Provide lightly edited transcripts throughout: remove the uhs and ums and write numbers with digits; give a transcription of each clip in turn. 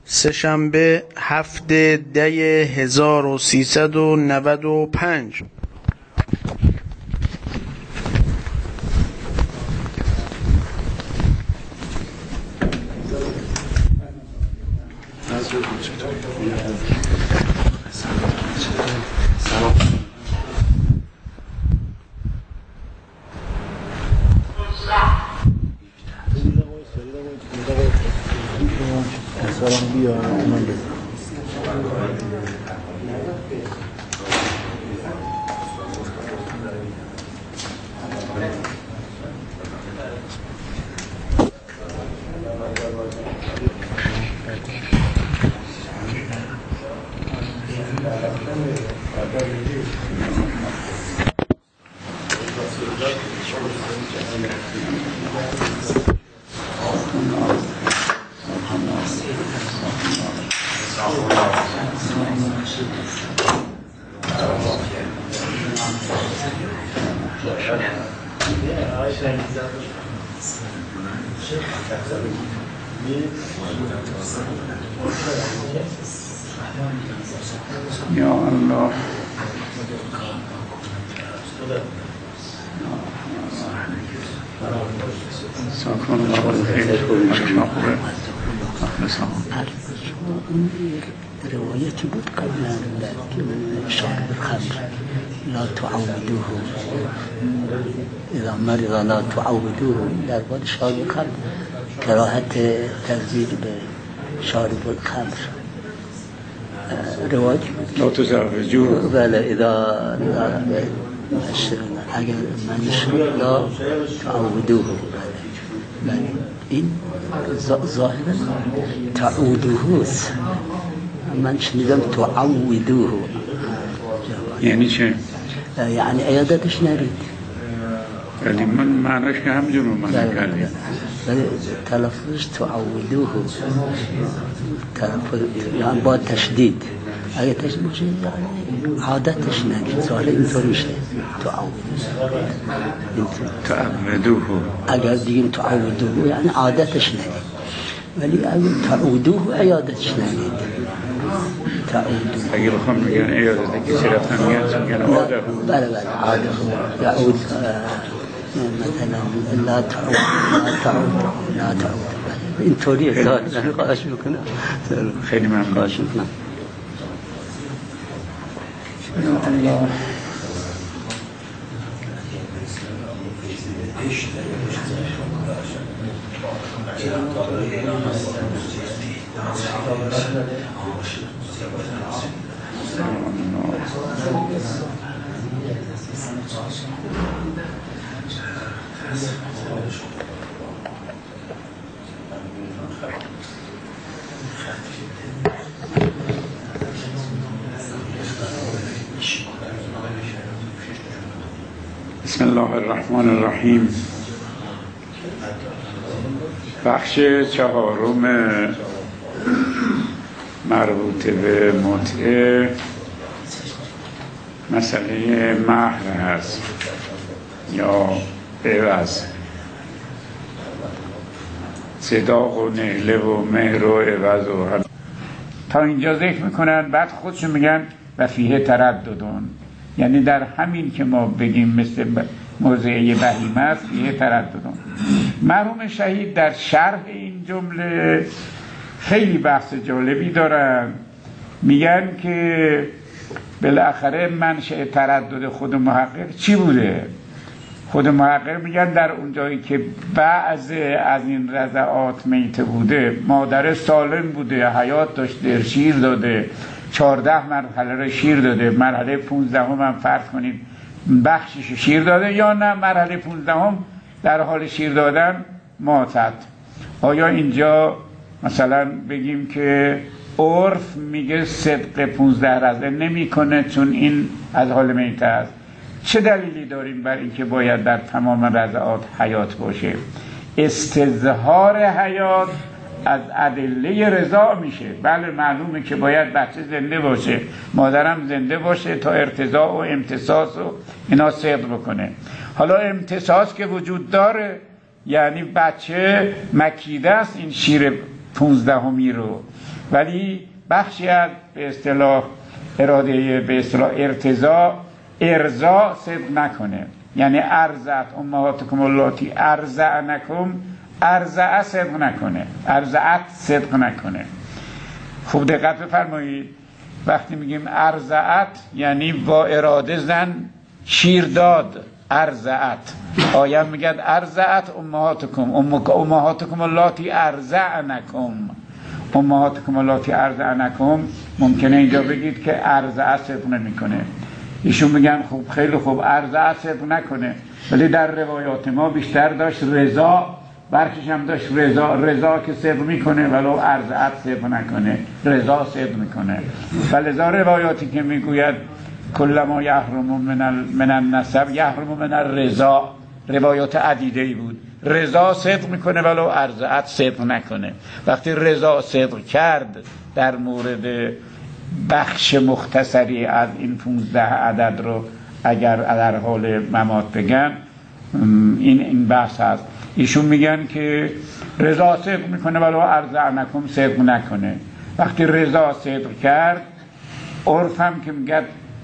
سه‌شنبه 7/10/1395. یا الله ساکن الله خیلی خوبه روايتي بود قبل شرب الخمر لا تعودوه إذا مرض لا تعودوه در باب شرب الخمر كراهة تزويد بشارب الخمر روايتي لا تزوجوه بله إذا اگر من شرب لا تعودوه بله این ظاهرا تعودوه من شنیدم تعودوه یعنی چه؟ یعنی عیادتش نرید ولی من معنیش که همجور من کردیم ولی تلفظش تعودوه یعنی با تشدید اگه تشدید باشه یعنی عادتش نرید ظاهر اینطور میشه تعودوه اگر دیگه تعودوه یعنی عادتش نرید ولی اگه تعودوه عیادتش نرید اگه بخوام میگن عیادت کسی رفتن میگن عاده بله عاده یعود مثلا لا تعود اینطوریه ظاهر خواهش میکنم خیلی ممنون خواهش میکنم الله بسم الله الرحمن الرحیم. بخش چهارم مربوط به متعه مسئله مهر هست یا عوض، صداق و نهله و مهر و عوض و هم. تا اینجا ذکر میکنن، بعد خودشون میگن و فیه ترددون، یعنی در همین که ما بگیم مثل موضعه بهیمه است فیه ترددون. مرحوم شهید در شرح این جمله خیلی بحث جالبی دارن، میگن که بالاخره منشأ تردد خود محقق چی بوده. خود محقق میگن در اون جایی که بعض از این رضعات میته بوده، مادر سالم بوده، حیات داشته، شیر داده، 14 مرحله رو شیر داده، مرحله 15 هم فرض کنید بخشش شیر داده، یا نه مرحله 15 در حال شیر دادن ماتت. آیا اینجا مثلا بگیم که عرف میگه صدق 15 رضع نمیکنه چون این از حال میته است؟ چه دلیلی داریم بر اینکه باید در تمام رضعات حیات باشه؟ استظهار حیات از ادله رضا میشه. بله معلومه که باید بچه زنده باشه، مادرم زنده باشه تا ارتضاع و امتصاص و اینا صدق بکنه. حالا امتصاص که وجود داره، یعنی بچه مکیده است این شیر 15 رو، ولی بخشی از به اصطلاح اراده به اصطلاح ارضا صدق نکنه. یعنی ارضعت امهاتکم اللاتی ارضعنکم، ارضع صدق نکنه، ارضعت صدق نکنه. خوب دقت بفرمایید، وقتی میگیم ارضعت یعنی با اراده زن شیر داد، ارضعت. آیه میگه ارضعت امهاتکم اللاتی ارضعنکم، امهاتکم اللاتی ارضعنکم. ممکنه اینجا بگید که ارضعت صدق نمیکنه. ایشون میگن خوب خیلی خوب ارضعت صدق نکنه، ولی در روایات ما بیشتر داشت رضا، برخیش هم داشت رضا که صدق میکنه ولو ارضعت صدق نکنه، رضا صدق میکنه. فلذا روایاتی که میگوید کلما یحرم من النسب یحرم من الرضا، روایات عدیده‌ای بود. رضا صدق میکنه ولو ارضعت صدق نکنه. وقتی رضا صدق کرد در مورد بخش مختصری از این 15 عدد رو اگر در حال ممات بگن، این بحث هست. ایشون میگن که رضا صدق میکنه ولو ارضعنکم صدق نکنه. وقتی رضا صدق کرد، عرف هم که میگه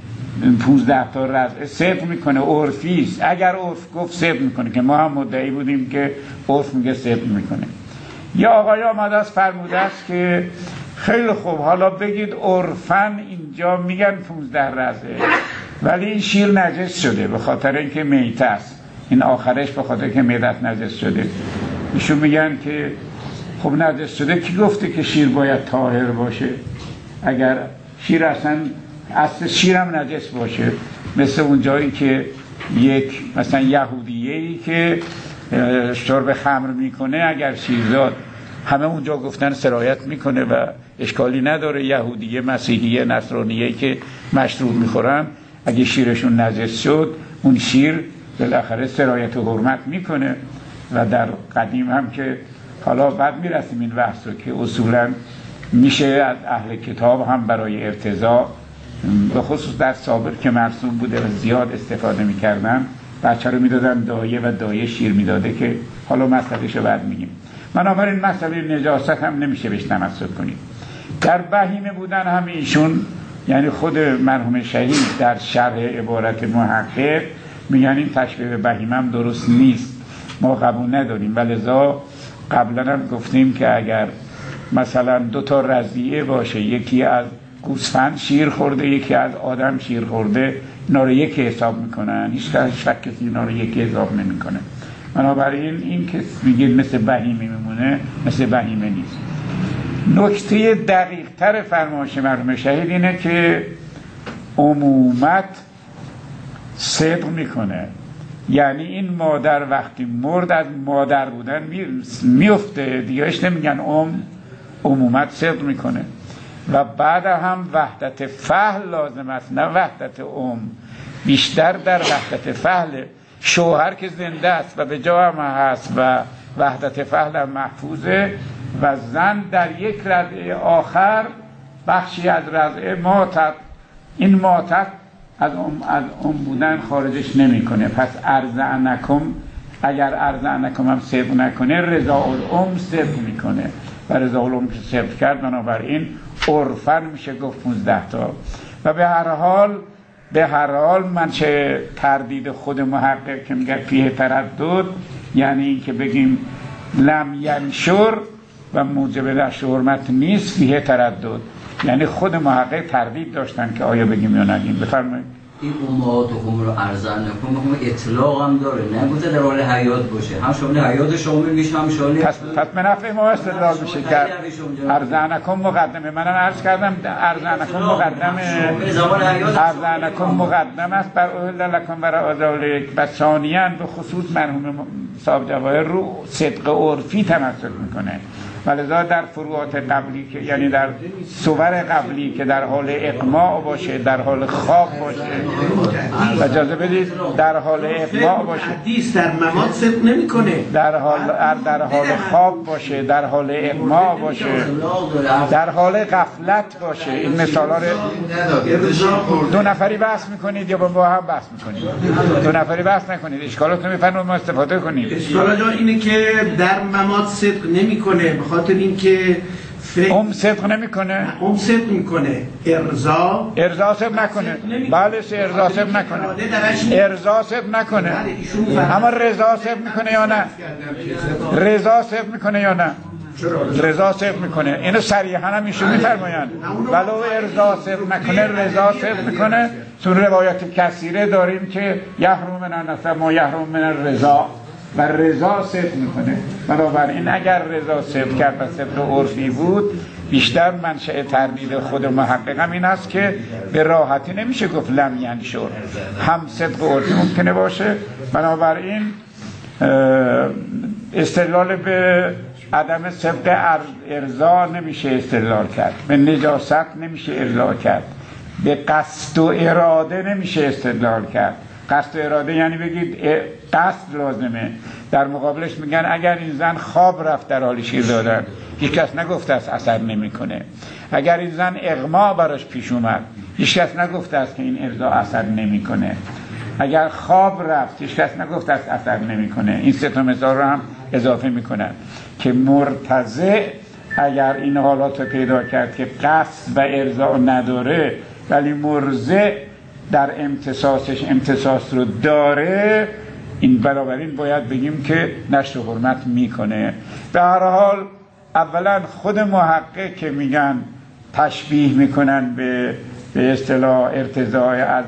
15 تا رضع صدق میکنه، عرفی است. اگر عرف گفت صدق میکنه، که ما هم مدعی بودیم که عرف میگه صدق میکنه. یا آقای آمده است فرموده است که خیلی خوب، حالا بگید عرفاً اینجا میگن 15 رضعه، ولی این شیر نجس شده به خاطر اینکه میته است، این آخرش به خاطر که معدت نجس شده. ایشون میگن که خب نجس شده، کی گفته که شیر باید طاهر باشه؟ اگر شیر اصلا شیرم نجس باشه، مثل اون جایی که یک مثلا یهودیه‌ای که شرب خمر میکنه، اگر شیرزاد همه اونجا گفتن سرایت میکنه و اشکالی نداره، یهودیه، مسیحیه، نصرانیه که مشروب میخورن، اگه شیرشون نجس شد، اون شیر بالاخره سرایت و حرمت میکنه. و در قدیم هم که حالا بعد میرسیم این بحث رو که اصولا میشه از اهل کتاب هم برای ارتضاء، به خصوص در سابق که مرسوم بوده و زیاد استفاده میکردن، بچه رو میدادن دایه و دایه شیر میداده، که حالا مسئلهش رو بعد میگیم. بنابراین مسئله نجاست هم نمیشه بهش تمسک کنیم. در بهیمه بودن هم ایشون، یعنی خود مرحوم شهید در شرح عبارت محقق میگن این تشبیه به بهیمه هم درست نیست، ما قبول نداریم. ولذا قبلا هم گفتیم که اگر مثلا 2 تا رضیعه باشه، یکی از گوسفند شیر خورده، یکی از آدم شیر خورده، اینا رو یکی حساب میکنن، هیچ کسی اینا رو یکی حساب نمیکنه. بنابراین این که میگید مثل بهیمه میمونه، مثل بهیمه نیست. نکته دقیق تر فرمایش مرحوم شهید اینه که عمومت صدق میکنه، یعنی این مادر وقتی مرد از مادر بودن میفته دیگه، اش نمیگن عمومت صدق میکنه. و بعد هم وحدت فحل لازم است، نه وحدت بیشتر در وحدت فحل. شوهر که زنده است و به جا هم هست و وحدت فحل هم محفوظه، و زن در یک رضعه آخر بخشی از رضعه ماتت، این ماتت از بودن خارجش نمیکنه. پس ارضعنکم، اگر ارضعنکم هم صدق نکنه، رضاء الام صدق میکنه، و رضاء الام که صدق کرد، بنابراین عرفاً میشه گفت 15 تا. و به هر حال من چه تردید خود محقق که میگه فیه تردد، یعنی این که بگیم لم ینشر و موجب نشر حرمت نیست، فیه تردد، یعنی خود محقق تردید داشتن که آیا بگیم یا نگیم. بفرمایید. این امهاتکم رو ارضعنکم اطلاق هم داره، نگوته در حال حیات باشه، هم شامل حیات شامل میشه، هم شامل پس به نفع ما استدلال میشه که ارضعنکم مقدمه. منم عرض کردم ارضعنکم مقدم است بر اهل لکم برای ذالک. و ثانیاً به خصوص مرحوم صاحب جواهر رو صدق عرفی تمسک میکنه، ولذا در فروعات قبلی که یعنی در صور قبلی که در حال اقماع باشه، در حال خواب باشه، و اجازه بدید در حال اقماع باشه، حدیث در ممات صدق نمیکنه، در حال خواب باشه، در حال اقماع باشه، در حال غفلت باشه. این مثالا رو 2 نفری بحث میکنید یا با هم بحث میکنید؟ 2 نفری بحث نکنید، اشکالات رو میفهمید، ما استفاده کنیم. اشکال اینه که در ممات صدق نمیکنه، به خاطر اینکه صدق نمیکنه. صدق میکنه. ارضا صدق نکنه. بله ارضا صدق نکنه. ارضا صدق نکنه. اما رضا صدق میکنه یا نه؟ رضا صدق میکنه یا نه؟ رضا صدق میکنه. اینو صریحا هم ایشون میفرمایند ولو ارضا صدق نکنه رضا صدق میکنه. تو روایت کثیره داریم که یحرم من النسب ما یحرم من الرضا و رضا صدق میکنه. بنابراین اگر رضا صدق کرد و صدق عرفی بود بیشتر منشأ تردید خود محققم این است که به راحتی نمیشه گفت لم ینشر، هم صدق عرفی ممکنه باشه. بنابراین استدلال به عدم صدق ارضا نمیشه استدلال کرد، به نجاست نمیشه ارضا کرد، به قصد و اراده نمیشه استدلال کرد. قصد و اراده یعنی بگید قصد لازمه. در مقابلش میگن اگر این زن خواب رفت در حال شیر دادن هیچ کس نگفته است اثر نمیکنه. اگر این زن اغما براش پیش اومد هیچ کس نگفته است که این ارضا اثر نمیکنه. اگر خواب رفت هیچ کس نگفته است اثر نمیکنه. این سه تا مثال رو هم اضافه میکنن که مرتضع اگر این حالات رو پیدا کرد که قصد و ارضا نداره ولی مرضع در امتصاص رو داره، این بنابراین باید بگیم که نشر حرمت میکنه. به هر حال اولا خود محقق که میگن تشبیه میکنن به اصطلاح ارتضاع از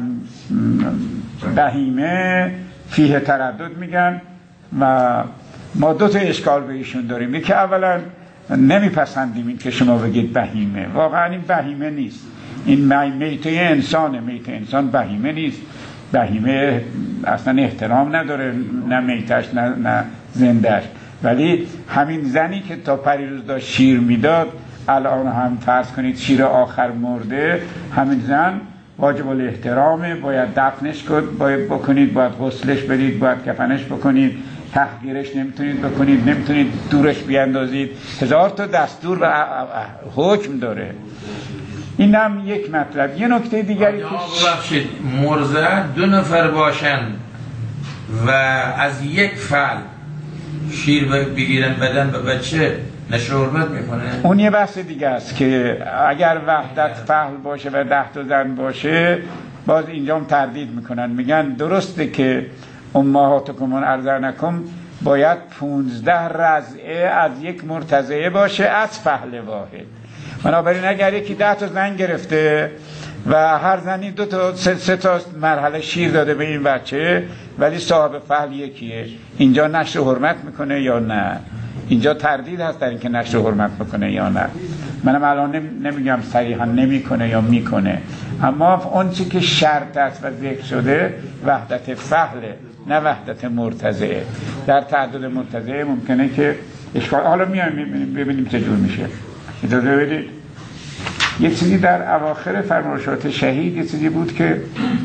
بهیمه فیه تردد میگن و ما دو تا اشکال به ایشون داریم. یکی اولا نمیپسندیم این که شما بگید بهیمه، واقعا این بهیمه نیست، این میته انسانه، میته انسان بهیمه نیست. بهیمه اصلا احترام نداره، نه میتش نه زندش. ولی همین زنی که تا پریروز داشت شیر میداد الان هم فرض کنید شیر آخر مرده، همین زن واجب الاحترامه، باید دفنش بکنید، باید غسلش بدید، باید کفنش بکنید، تحقیرش نمیتونید بکنید، نمیتونید دورش بیاندازید، هزار تا دستور و حکم داره. این هم یک مطلب. یه نکته دیگری که ببخشید مرضع 2 نفر باشن و از یک فعل شیر بگیرن بدن به بچه نشر حرمت میکنه. اون یه بحث دیگه است که اگر وحدت فعل باشه و 10 تا زن باشه باز اینجا هم تردید میکنن، میگن درسته که امهاتکم ارضعنکم باید 15 رضعه از یک مرتضعه باشه از فحل واحد. بنابراین اگر یکی 10 تا زن گرفته و هر زنی 2 تا 3 تا مرحله شیر داده به این بچه ولی صاحب فحل یکیه، اینجا نشر حرمت میکنه یا نه؟ اینجا تردید هست در اینکه نشر حرمت میکنه یا نه. منم الان نمیگم صریحا نمیکنه یا میکنه، اما اون چی که شرط است و ذکر شده وحدت فحله نه وحدت مرتضعه. در تعدد مرتضعه ممکنه که اشکال. حالا میایم ببینیم چجور میشه. اجازه بدید یه چیزی در اواخر فرمایشات شهید یه چیزی بود که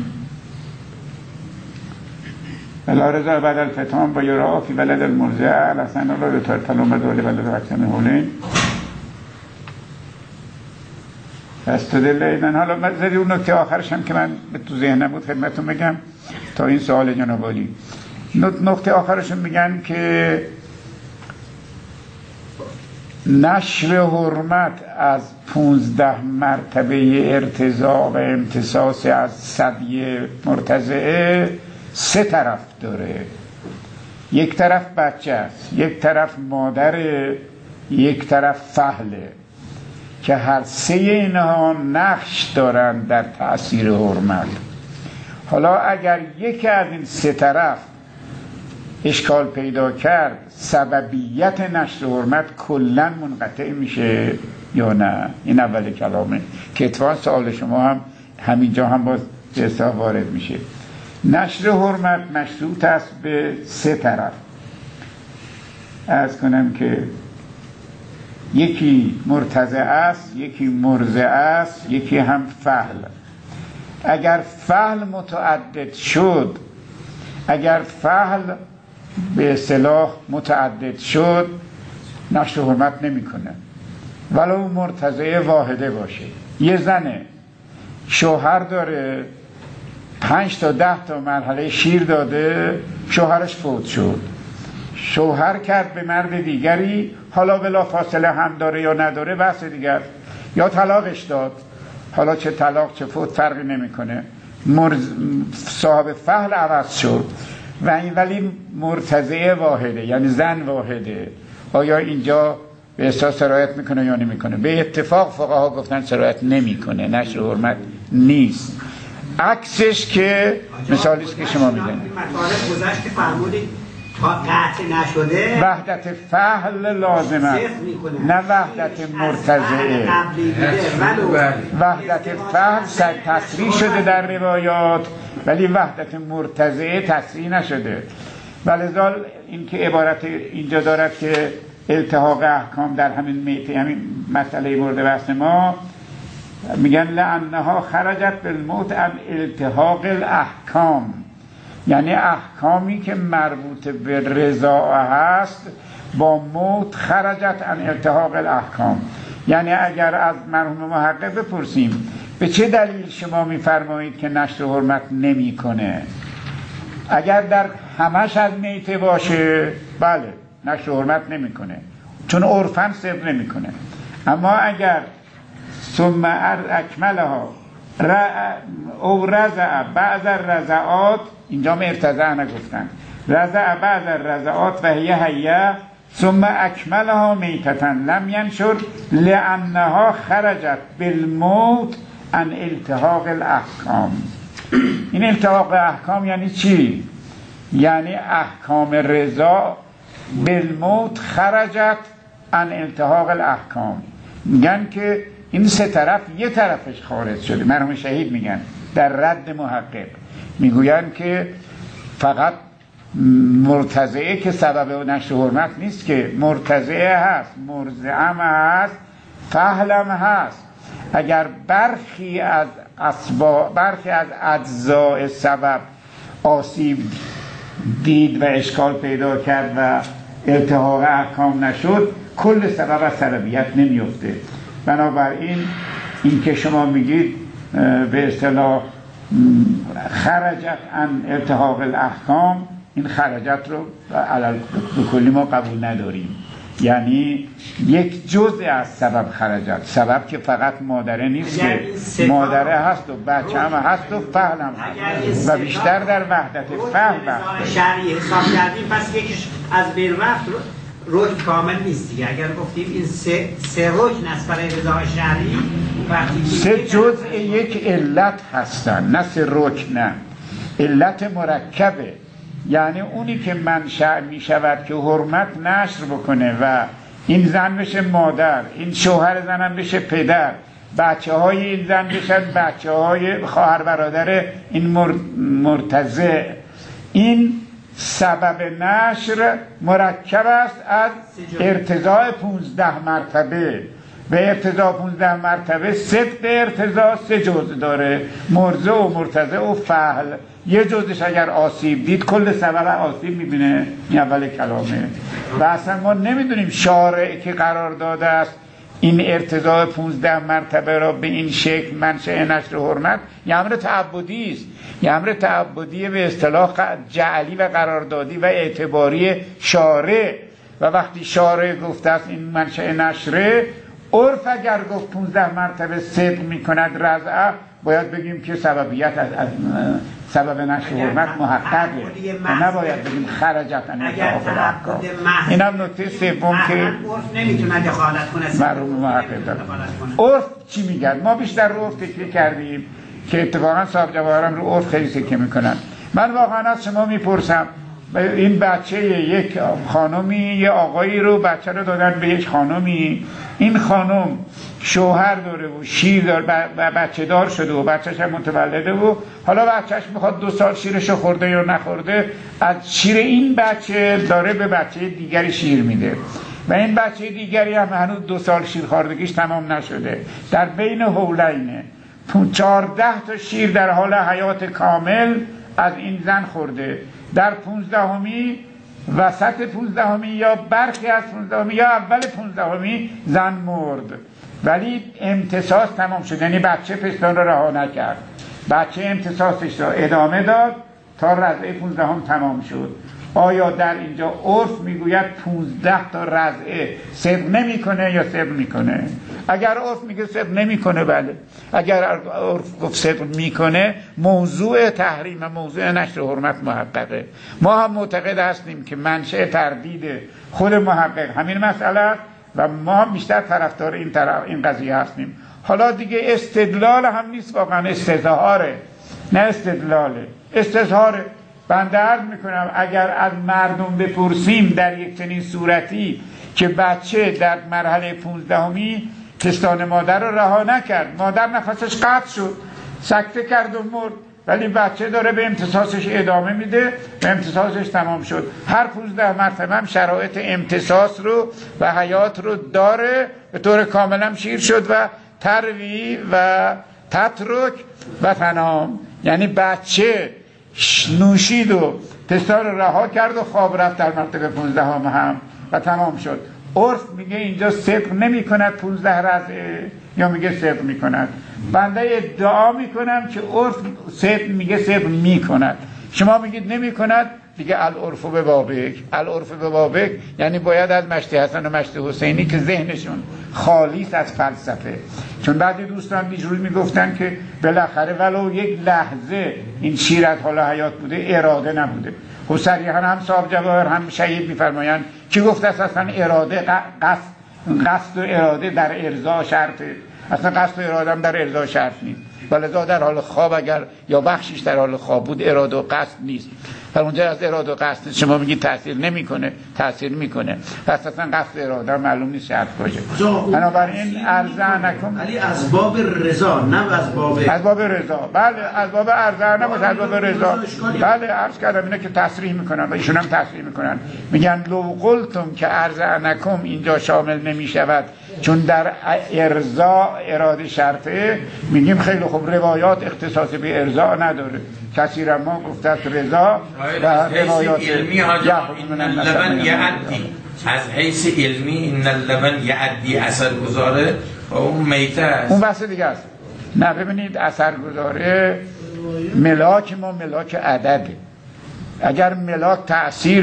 بلا رضا بعد الفتان با یرا فی ولد المرضع لسن الله به طور تلوم دوله ولد وقتم حولین استدل ایدن. حالا مزدی اون نکته آخرش هم که من تو ذهنم بود خدمتون بگم تا این سوال جناب عالی. نکته آخرشون میگن که نشر حرمت از 15 مرتبه ارتضاع و امتصاص از ثدی مرتضعه 3 طرف داره. یک طرف بچه است، یک طرف مادره، یک طرف فحله که هر 3 اینها نقش دارن در تأثیر حرمت. حالا اگر یکی از این 3 طرف اشکال پیدا کرد سببیت نشر حرمت کلن منقطع میشه یا نه؟ این اول کلامه که اتفاقا سوال شما هم همینجا هم باز جسا وارد میشه. نشر حرمت مشروط است به 3 طرف. عرض کنم که یکی مرتضع است، یکی مرضع است، یکی هم فحل. اگر فحل متعدد شد، اگر فحل به اصطلاح متعدد شد نشر حرمت نمیکنه ولو مرتضعه واحده باشه. یه زنه شوهر داره 5 تا 10 تا مرحله شیر داده، شوهرش فوت شد، شوهر کرد به مرد دیگری، حالا بلا فاصله هم داره یا نداره بحث دیگر، یا طلاقش داد، حالا چه طلاق چه فوت فرقی نمیکنه، صاحب فحل عوض شد و این ولی مرتضعه واحده، یعنی زن واحده. آیا اینجا به احساس سرایت میکنه یا نمیکنه؟ به اتفاق فقها گفتن سرایت نمیکنه، نشر حرمت نیست. عکسش که مثالی است که شما میدونید، مطالب گذشت که فرمودید تا قطع نشده وحدت فحل لازمه، نه وحدت مرتضعه. وحدت فحل تصریح شده در روایات ولی وحدت مرتضعه تصریح نشده. ولذا این که عبارت اینجا دارد که التحاق احکام در همین مسئله مورد بحث ما، میگن لانها خرجت بالموت عن التحاق الاحکام، یعنی احکامی که مربوط به رضا هست با موت خرجت عن التحاق الاحکام. یعنی اگر از مرحوم محقق بپرسیم به چه دلیل شما میفرمایید که نشر حرمت نمی کنه، اگر در همش از میته باشه بله نشر حرمت نمی کنه چون عرفاً صدق نمی کنه. اما اگر ثم اکملها او رضع بعض الرضعات، اینجا مرتضع نگفتن، رضع بعض الرضعات و هیه ثم اکملها میتتا لم ینشر لانها خرجت بالموت عن التحاق الاحکام. این التحاق احکام یعنی چی؟ یعنی احکام رضا بالموت خرجت عن التحاق الاحکام. میگن که این سه طرف یه طرفش خارج شده. مرحوم شهید میگن در رد محقق میگوین که فقط مرتضعه که سبب نشر حرمت نیست، که مرتضعه هست، مرضعم هست، فحلم هست. اگر برخی از اجزاء سبب آسیب دید و اشکال پیدا کرد و التحاق احکام نشد، کل سبب از سببیت نمیفته. بنابراین این که شما میگید به اصطلاح خرجت عن التحاق الاحکام، این خرجت رو علل کلی ما قبول نداریم. یعنی یک جزء از سبب خرجت، سبب که فقط مادره نیست، که مادره هست و بچه هم هست و فحل هم هست و بیشتر در وحدت فحل شرعی حساب کردیم. پس یکیش از بین رفت رکن کامل نیست دیگه. اگر گفتیم این سه رکن است برای رضا شرعی، وقتی سه جزء یک علت هستن، نه سه رکن، نه علت مرکبه. یعنی اونی که منشأ می شود که حرمت نشر بکنه و این زن بشه مادر، این شوهر زنم بشه پدر، بچه های این زن بشن بچه های خواهر برادر این مرتضع، این سبب نشر مرکب است از ارتضاع 15 مرتبه. به ارتضاع 15 مرتبه صدق ارتضاع 3 جزء داره، مرضع و مرتضع و فحل. یه جزش اگر آسیب دید کل سبب آسیب میبینه. این اول کلامه. و اصلا ما نمیدونیم شارع که قرار داده است این ارتضاع 15 مرتبه را به این شکل منشأ نشر حرمت، یه امر تعبدی است، یه امر تعبدی به اصطلاح جعلی و قراردادی و اعتباری شارع. و وقتی شارع گفته است این منشأ نشره، عرف اگر گفت 15 مرتبه صدق میکند رضع، باید بگیم که سببیت از سبب نشر حرمت محققه و نباید بگیم خرجت عن التحاق الاحکام. این هم نکته سوم که عرف نمیتونه دخالت کنه. مرحوم محقق داره. عرف چی میگن؟ ما بیشتر رو عرف تکیه کردیم که اتفاقا صاحب جواهرم رو عرف خیلی تکیه میکنن. من واقعا از شما میپرسم، این بچه یک خانمی یه آقایی رو بچه رو دادن به یک خانمی، این خانم شوهر داره و شیر داره و بچه دار شده و بچهش هم متولده و حالا بچهش میخواد 2 سال شیرشو خورده یا نخورده، از شیر این بچه داره به بچه دیگری شیر میده و این بچه دیگری هم هنوز 2 سال شیر خوردگیش تمام نشده، در بین حولینه 14 تا شیر در حال حیات کامل از این زن خورده. در 15می وسط 15می یا برخی از 15می یا اول 15می زن مرد، ولی امتصاص تمام شد. یعنی بچه پستان را رها نکرد، بچه امتصاصش را ادامه داد تا رضع 15 تمام شد. آیا در اینجا عرف میگوید 15 تا رضعه صدق نمیکنه یا صدق میکنه؟ اگر عرف میگه صدق نمیکنه بله، اگر عرف گفت صدق میکنه موضوع تحریم و موضوع نشر حرمت محققه. ما هم معتقد هستیم که منشأ تردید خود محقق همین مسئله است و ما هم بیشتر طرفدار این قضیه هستیم. حالا دیگه استدلال هم نیست، واقعا استظهاره، نه استدلاله، استظهاره. بنده عرض میکنم اگر از مردم بپرسیم در یک چنین صورتی که بچه در مرحله 15می پستان مادر رو رها نکرد، مادر نفسش قطع شد، سکته کرد و مرد، ولی بچه داره به امتصاصش ادامه میده و امتصاصش تمام شد. هر 15 مرتبه هم شرایط امتصاص رو و حیات رو داره، به طور کاملا شیر شد و تروی و تترک و تنام. یعنی بچه نوشید و پستان رو رها کرد و خواب رفت در مرتبه 15 هم و تمام شد. عرف میگه اینجا صدق نمی کند 15 رضعه یا میگه صدق می کند؟ بنده ادعا میکنم که عرف صدق میگه صدق می کند، شما میگید نمی کند، دیگه العرف به بابک. العرف به بابک یعنی باید از مشتی حسن و مشتی حسینی که ذهنشون خالیست از فلسفه، چون بعضی دوستان بیجروی میگفتن که بالاخره ولو یک لحظه این شیر از حال حیات بوده، اراده نبوده. خب صریحا هم صاحب جواهر هم شهید میفرمایند کی گفته است اصلا اراده قصد و اراده در ارضا شرطه؟ اصلا قصد و اراده هم در ارضا شرط نیست، ولذا در حال خواب اگر یا بخشش در حال خواب بود اراده و قصد نیست. و اونجا از اراده و قصد شما میگید تاثیر نمیکنه، تاثیر میکنه، پس اصلا قصد و اراده معلوم نیست شرط باشه. بنابراین ارزه نکن علی از باب رضا نه از باب رضا. بله از باب ارزه نباشه، از باب رضا. بله عرض کردم اینا که تصریح میکنن و ایشون هم تصریح میکنن، میگن لو قلتم که ارزه نکم اینجا شامل نمیشود چون در ارضا اراده شرطه. میگیم خیلی خوب، روایات اختصاص به ارضا نداره، کسی را ما گفته است رضا و روایات علمی این اللبن یعدی، از حیث علمی این اللبن یعدی اثر گذاره و اون میته است، اون بحث دیگه است. نه ببینید اثر گذاره ملاک ما ملاک عدده. اگر ملاک تأثیر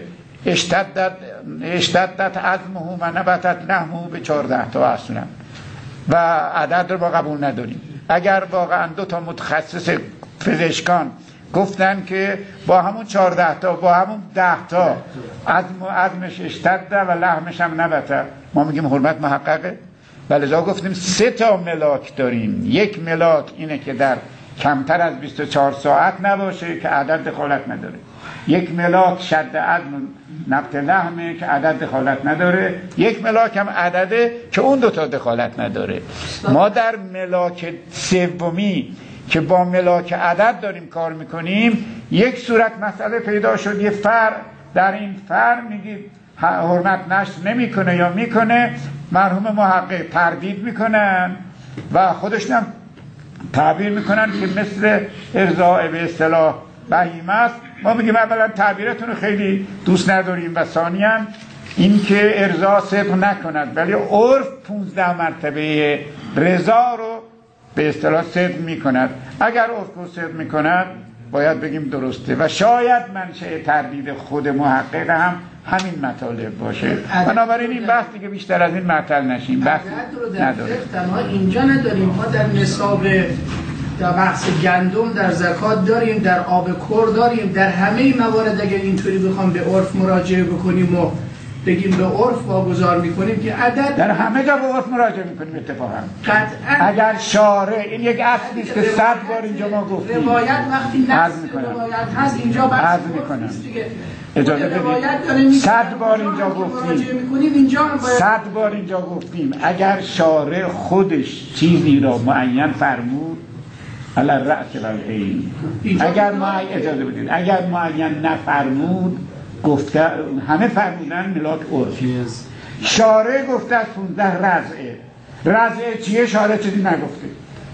اشتدت عظمه و نبتت لحمه به 14 تا اصلا و عدد رو با قبول نداریم. اگر واقعا 2 تا متخصص پزشکان گفتن که با همون 14 تا با همون 10 تا عظمش اشتده و لحمش هم نبته، ما میگیم حرمت محققه. ولذا گفتیم 3 تا ملاک داریم. یک ملاک اینه که در کمتر از 24 ساعت نباشه که عدد دخالت نداره. یک ملاک شد عظم نبت لحمه که عدد دخالت نداره. یک ملاک هم عدده که اون 2 تا دخالت نداره. ما در ملاک سومی که با ملاک عدد داریم کار میکنیم، یک صورت مسئله پیدا شد، یه فرع. در این فرع میگید حرمت نشر نمیکنه یا میکنه، مرحوم محقق تردید میکنن و خودشون تعبیر میکنن که مثل ارضاء به اصطلاح بهیمه است. ما میگیم اولا تعبیرتون رو خیلی دوست نداریم و ثانیاً این که ارضا صدق نکند، ولی عرف 15 مرتبه رضا رو به اصطلاح صدق میکند. اگر عرف رو صدق میکند باید بگیم درسته و شاید منشأ تردید خود محقق هم همین مطالب باشه. بنابراین این بحث دیگه بیشتر از این معطل نشیم، بحث نداره. ما اینجا نداریم، ما در نصاب در بحث گندم در زکات داریم، در آب کر داریم، در همه موارد اگر اینطوری بخوام به عرف مراجعه بکنیم و بگیم به عرف واگذار میکنیم که عدد در همه جا به عرف مراجعه میکنیم. اتفاقا قطعا اگر شارع این یک اصلی است که 100 بار اینجا ما گفتیم، روایت وقتی نص روایت هست اینجا بحث میکنیم دیگه. اجازه بدید 100 بار اینجا گفتیم، 100 بار اینجا گفتیم اگر شارع خودش چیزی را معین فرمود علی الرأس و العین، اگر ما اجازه بدید اگر معین نفرمود گفته همه فرمودن ملاک عرفی. شارع گفته از 15 رضعه. رضعه چیه؟ شارع چیزی نگفته.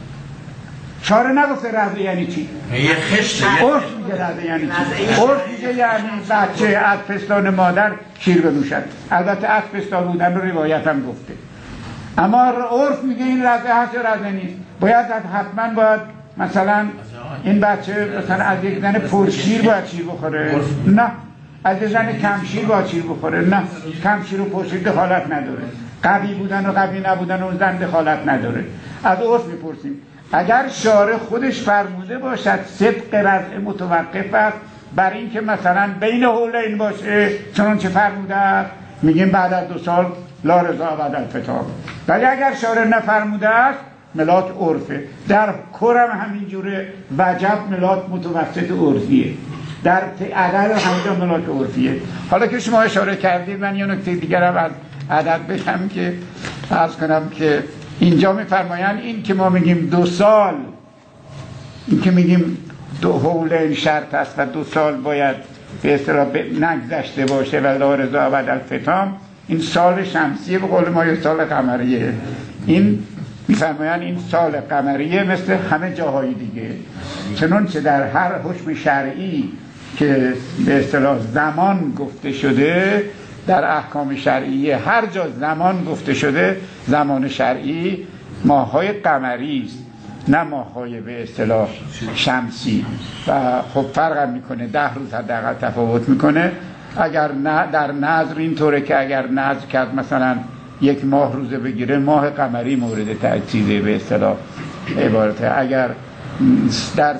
شارع نگفته رضعه یعنی چی؟ یه خشت عرف میگه رضعه یعنی چی؟ عرف میگه یعنی بچه از پستان مادر شیر بنوشد. البته از پستان بودن رو روایت هم گفته، اما عرف میگه این رضعه هست یا رضعه نیست. حتما باید مثلا این بچه مثلا از یک زن پرشیر باید شیر بخوره؟ نه، از زن کمشیر با چیر بخوره؟ نه، کمشیر و پشیر دخالت نداره. قوی بودن و قوی نبودن اون زن دخالت نداره. از عرف میپرسیم اگر شارع خودش فرموده باشد صدق رضع متوقف است بر این که مثلا بین حولین باشه چنانچه فرموده است، میگیم بعد از 2 سال لا رضا بعد الفطام. ولی اگر شارع نفرموده است ملات عرفه. در کرم همینجوره، وجب ملات متوسط عرفیه، در عدد همینجا ملات عرفیه. حالا که شما اشاره کردید من یه نکته دیگر هم از عدد بگم که عرض کنم که اینجا میفرمایند این که ما میگیم 2 سال، این که میگیم 2 حولین شرط است و 2 سال باید به اصطلاح نگذشته باشه و لا رضا بعد الفطام، این سال شمسیه به قول ما یه سال قمریه. این میفرمایند این سال قمریه مثل همه جاهای دیگه، چنانچه در هر حکم شرعی که به اصطلاح زمان گفته شده، در احکام شرعی هر جا زمان گفته شده زمان شرعی ماه‌های قمری است نه ماه‌های به اصطلاح شمسی. و خب فرق میکنه، 10 روز حداقل تفاوت میکنه. اگر نه در نظر اینطوره که اگر نظر کرد مثلا 1 ماه روزه بگیره ماه قمری مورد تجدیده به اصطلاح عبارته. اگر در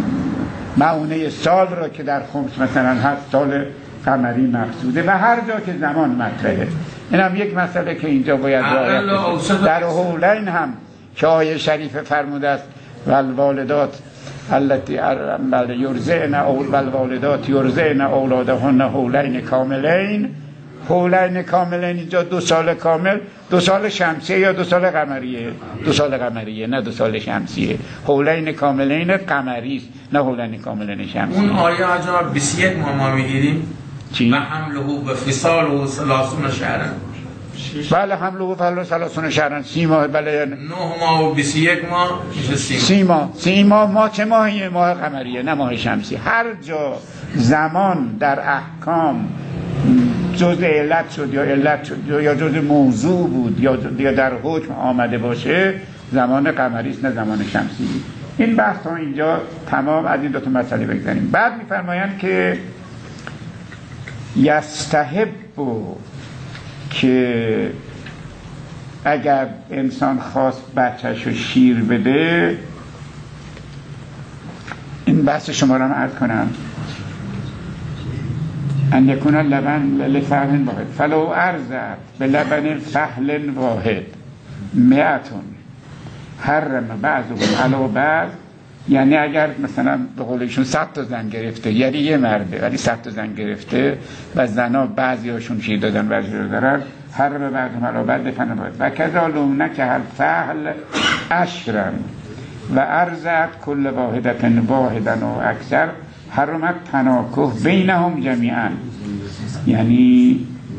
معونه سال را که در خمس مثلا هست سال قمری مقصوده و هر جا که زمان مطرحه. این هم یک مسئله که اینجا باید رعایت بشه. در حولین هم که آیه شریف فرموده است والوالدات التي یرضعن والوالدات یرضعن اولادهن حولین کاملین. حولین کاملین اینجا 2 سال کامل، 2 سال شمسیه یا 2 سال قمریه؟ 2 سال قمریه نه 2 سال شمسیه. حولین کاملین قمری است نه حولین کاملین شمسیه. اون آیه آجا 21 ماه ما میگیریم چی؟ و حمله و فصاله 30 شهرن. بله حمله و فصاله 30 شهرن، 30 ماه. بله 9 ماه و 21 ماه میشه 30 ماه. 30 ماه چه ماهیه؟ ماه قمریه نه ماه شمسی. هر جا زمان در احکام جزء علت شد یا علت شد یا جزء موضوع بود یا در حکم آمده باشه زمان قمری است نه زمان شمسی. این بحث ها اینجا تمام. از این 2 مسئله بگذاریم. بعد میفرمایند که یستحب که اگر انسان خواست بچه‌شو شیر بده، این بحث شما رو عرض کنم، ان یکون لبن لفحل واحد فلو ارزت به لبن فحل واحد 100 حرم بعضهم علی بعض. یعنی اگر مثلا به قول ایشون 100 تا زن گرفته، یعنی یه مرده ولی 100 تا زن گرفته و زنا بعضی هاشون شیر دادن بعضی رو دارن، حرم بعضهم علی بعض فحل واحد و کذالک الفحل عشرا و ارزت کل واحدة واحدا و اکثر حرمت تناکح بینهم جمیعا. یعنی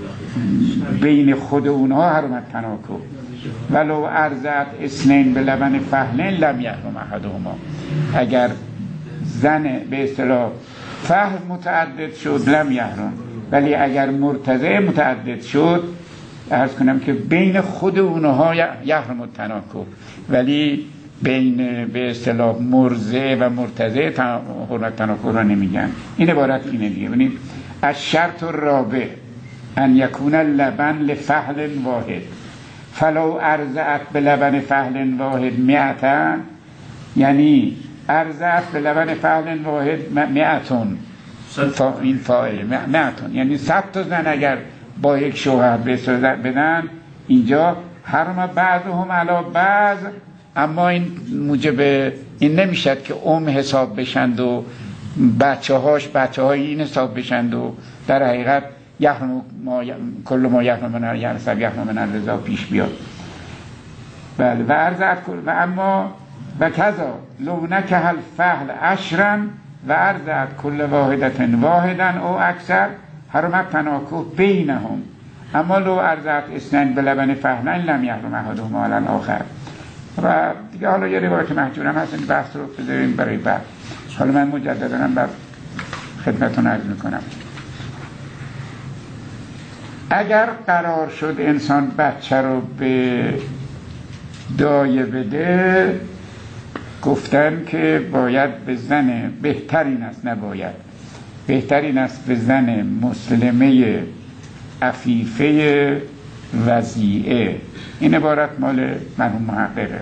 بین خود اونها حرمت تناکح. ولو ارزت 2 به لبن فحل لم یحرم احدهما. اگر زن به اصطلاح فحل متعدد شد لم یحرم، ولی اگر مرتضع متعدد شد عرض کنم که بین خود اونها یحرم التناکح، ولی بین به اصطلاح مرضع و مرتضع حرمت تناکح را نمیگن. این عبارت اینه دیگه. ببینید الشرط الرابع ان یکون اللبن لفحل واحد فلو ارزعت به لبن فحل واحد 100، یعنی ارزعت به لبن فحل واحد 100 این فاعل 100، یعنی 100 تا زن اگر با یک شوهر به صورت بدن، اینجا حرم بعضهم علی بعض. اما این موجب این نمیشد که حساب بشند و بچه های این حساب بشند و در حقیقت کل ما یحرم من الرضا پیش بیاد. بله و ارزت و اما و کذا لو نکح الفحل عشرا و ارزت کل واحدة واحدا او اکثر حرمت تناکح بینهم. اما لو ارزت 2 به لبن فحل لم یحرم احدهما علی الاخر. و دیگه حالا یه روایت محجورم هست، این بحث رو بذاریم برای بعد. حالا من مجددا بعد خدمتتون عرض میکنم. اگر قرار شد انسان بچه رو به دایه بده، گفتن که باید به زن، بهترین است نباید، بهترین است به زن مسلمه عفیفه وضیعه. این عبارت مال مرحوم محققه.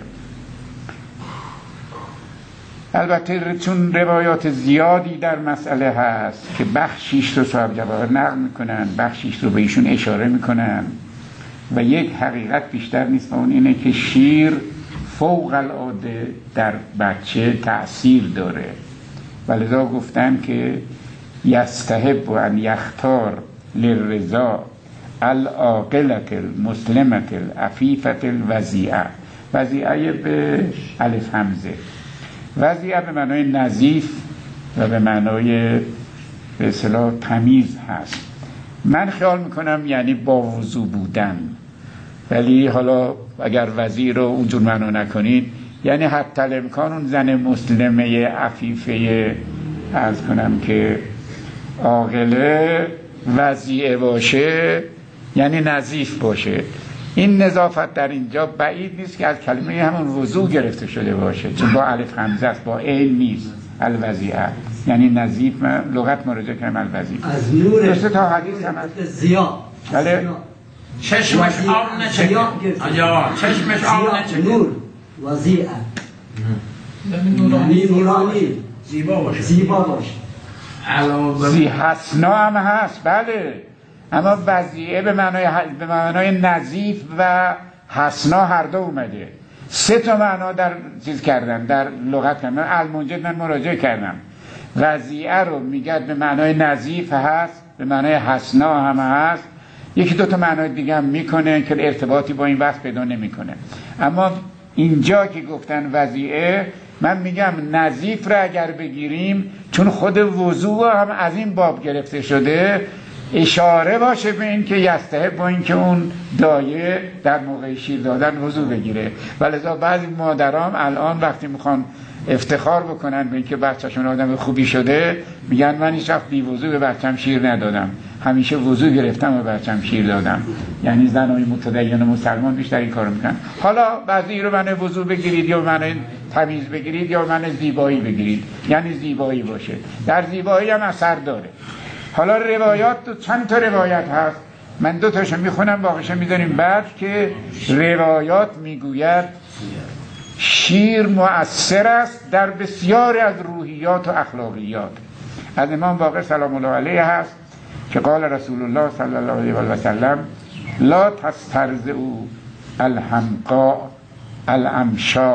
البته چون روایات زیادی در مسئله هست که بخشیش رو صاحب جواهر نقل میکنن، بخشیش رو به ایشون اشاره میکنن و یک حقیقت بیشتر نیست و اون اینه که شیر فوق العاده در بچه تأثیر داره و لذا گفتن که یستحب ان یختار للرضا العاقلة المسلمة العفیفة الوضیعة. وضیعه به الف همزه، وضیعه به معنای نظیف و به معنای به اصطلاح تمیز هست. من خیال میکنم یعنی با وضو بودن، ولی حالا اگر وضیع رو اونجور معنا نکنید یعنی حتی الامکان اون زن مسلمه عفیفه عرض کنم که عاقله وضیعه باشه یعنی نظیف باشه. این نظافت در اینجا بعید نیست که از کلمه همون وضو گرفته شده باشه، چون با الف همزه است، با عین نیست. الوضیعه یعنی نظیف. من لغت مراجعه کنم الوضیعه از نور تا حدیث هم هست ضیا. بله چشمش آب نچکه آجا، چشمش آب نچکه. نور وضیعه یعنی نورانی، زیبا باشه. زیبا باشه. زی حسنا هم هست بله، اما وضیعه به معنای نظیف و حسنا هر دو اومده. سه تا معنا در چیز کردن، در لغت کردن. من المنجد من مراجعه کردم، وضیعه رو میگه به معنای نظیف هست، به معنای حسنا هم هست، یکی دو تا معنای دیگه هم میکنه که ارتباطی با این وصف پیدا نمیکنه. اما اینجا که گفتن وضیعه، من میگم نظیف رو اگر بگیریم، چون خود وضوع هم از این باب گرفته شده، اشاره باشه به این که یستحب با این که اون دایه در موقع شیر دادن وضوع بگیره. ولذا بعضی مادرام الان وقتی میخوان افتخار بکنن به این که بچه‌شون آدم خوبی شده، میگن من هیچ وقت بی وضوع به بچه‌م شیر ندادم، همیشه وضوع گرفتم و به بچه‌م شیر دادم. یعنی زنای متدین و مسلمان بیشتر این کارو میکنن. حالا بعضی رو معنی وضوع بگیرید یا معنی تمیز بگیرید یا معنی زیبایی بگیرید، یعنی زیبایی باشه. در زیبایی هم اثر داره. حالا روایات چند تا روایت هست، من دو تاشو میخونم باقیشو میذاریم بعد، که روایات میگوید شیر مؤثر است در بسیاری از روحیات و اخلاقیات. از امام باقر سلام الله علیه هست که قال رسول الله صلی الله علیه و سلم لا تسترضعوا الحمقاء الامشاء.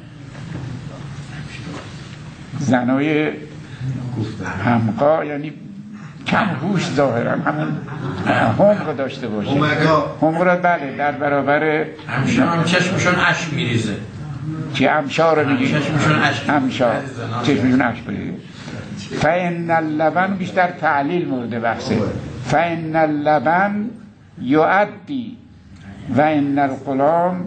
زنای حمقا یعنی کم هوش ظاهرا، همون حمق داشته باشه. حمق را بله در برابر همشون چشمشون اشک میریزه. چی امشا رو میگی؟ چشمشون اشک، امشا چشمشون اشک بریزه. فإن اللبن بیشتر تعلیل مورد بحثه. فإن اللبن یؤدی و ان الغلام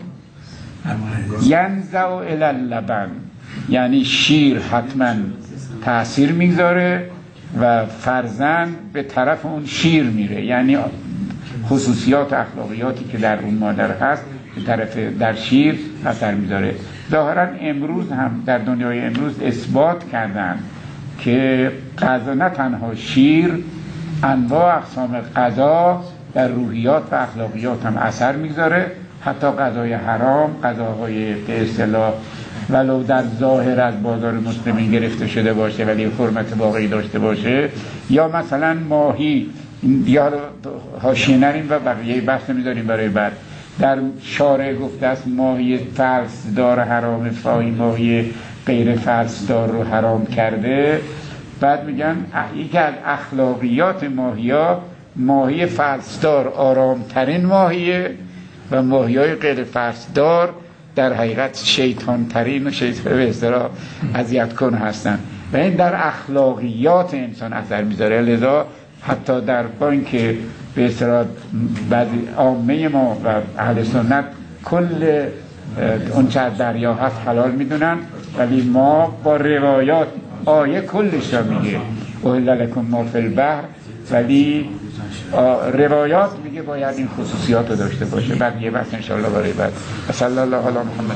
ینزع الی اللبن. یعنی شیر حتما تأثیر میگذاره و فرزند به طرف اون شیر میره، یعنی خصوصیات و اخلاقیاتی که در اون مادر هست به طرف در شیر اثر میذاره. ظاهرا امروز هم در دنیای امروز اثبات کردن که غذا، نه تنها شیر، انواع اقسام غذا در روحیات و اخلاقیات هم اثر میگذاره. حتی غذای حرام، غذاهای به اصطلاح ولو در ظاهر از بازار مسلمین گرفته شده باشه ولی حرمت واقعی داشته باشه، یا مثلا ماهی، یا حاشیه نریم و بقیه بحث میذاریم برای بعد. در شارع گفته است ماهی فلسدار حرام، فای ماهی غیر فلسدار رو حرام کرده. بعد میگن یکی از اخلاقیات ماهی فلسدار آرامترین ماهیه و ماهی‌های غیر فلسدار در حقیقت شیطان ترین و شیطان به اصطلاح اذیت کن هستن و این در اخلاقیات انسان اثر میذاره. لذا حتی در بانک به اصطلاح بعضی عامه ما و اهل سنت کل اون چه دریا هست حلال میدونن، ولی ما با روایات آیه کلش را میگه احل لکم ما فی البحر، ولی روایات میگه باید این خصوصیات رو داشته باشه. بعد یه بحث انشاءالله برای بعد. صلی الله علی محمد.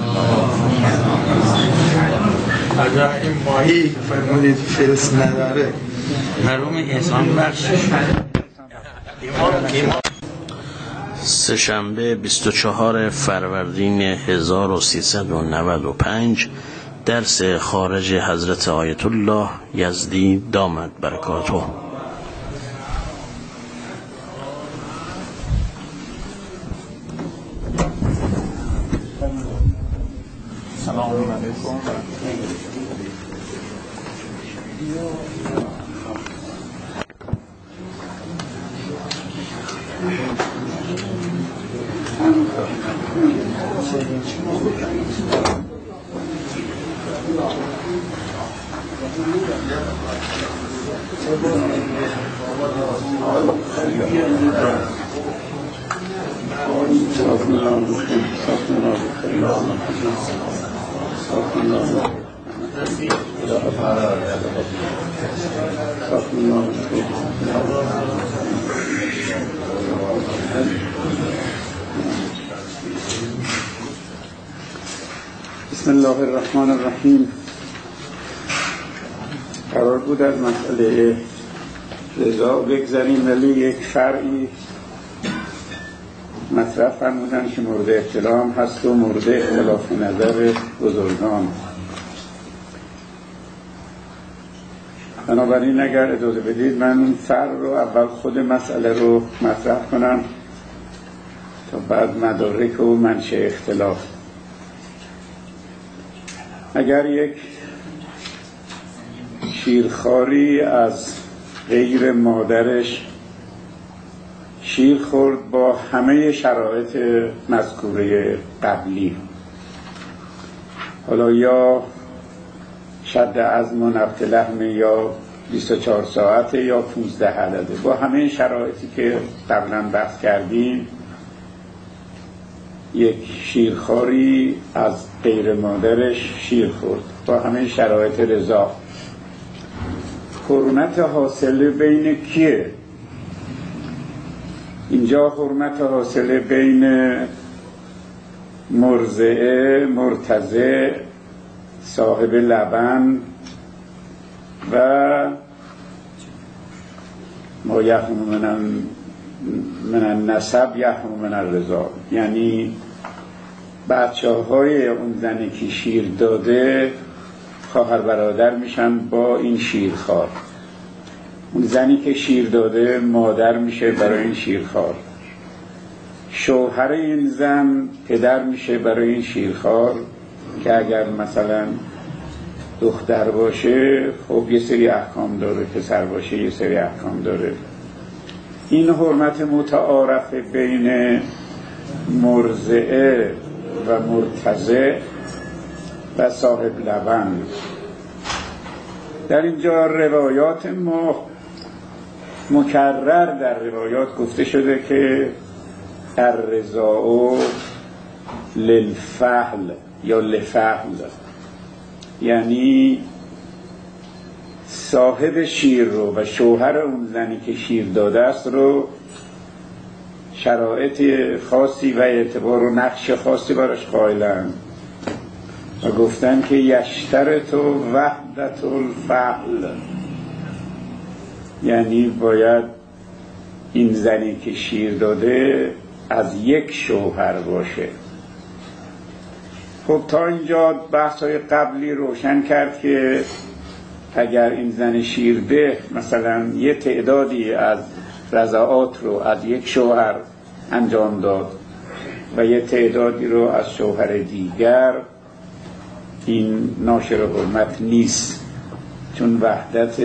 اگر این ماهی فرمودید فلس نداره مرحوم احسان بخش سه‌شنبه 24 فروردین 1395 درس خارج حضرت آیت الله یزدی دامت برکاته. سلام علیکم. بسم الله الرحمن الرحیم. قرار بود از مسئله رضا بگذاریم، ولی یک فرعی مطرح فرمودن که مورد احترام هست و مورد اختلاف نظر بزرگان. بنابراین اگر اجازه بدید من این فرع رو اول خود مسئله رو مطرح کنم تا بعد مدارک و منشأ اختلاف. اگر یک شیرخواری از غیر مادرش شیر خورد با همه شرایط مذکوره قبلی، حالا یا شد عظم و نبت لحم یا 24 ساعته یا 15 عدده، با همه شرایطی که قبلا بحث کردیم، یک شیرخواری از غیر مادرش شیر خورد با همه شرایط رضا. حرمت حاصله بین کیه؟ اینجا حرمت حاصله بین مرضعه، مرتضع، صاحب لبن و ما یحرم من النسب یحرم من الرضا، یعنی بچه های اون زنی که شیر داده خواهر برادر میشن با این شیرخوار. اون زنی که شیر داده مادر میشه برای این شیرخوار. شوهر این زن پدر میشه برای این شیرخوار که اگر مثلا دختر باشه خب یه سری احکام داره، پسر باشه یه سری احکام داره. این حرمت متعارف بین مرضعه و مرتضع و صاحب لبن. در اینجا روایات ما مکرر در روایات گفته شده که الرضاء للفحل یا لفحل، یعنی صاحب شیر رو و شوهر اون زنی که شیر داده است رو شرایط خاصی و اعتبار و نقش خاصی براش قائلن و گفتن که یشترط وحدت الفحل، یعنی باید این زنی که شیر داده از یک شوهر باشه. خب تا اینجا بحث‌های قبلی روشن کرد که اگر این زن شیرده مثلا یه تعدادی از رضاعات رو از یک شوهر انجام داد و یه تعدادی رو از شوهر دیگر، این ناشر حرمت نیست، چون وحدت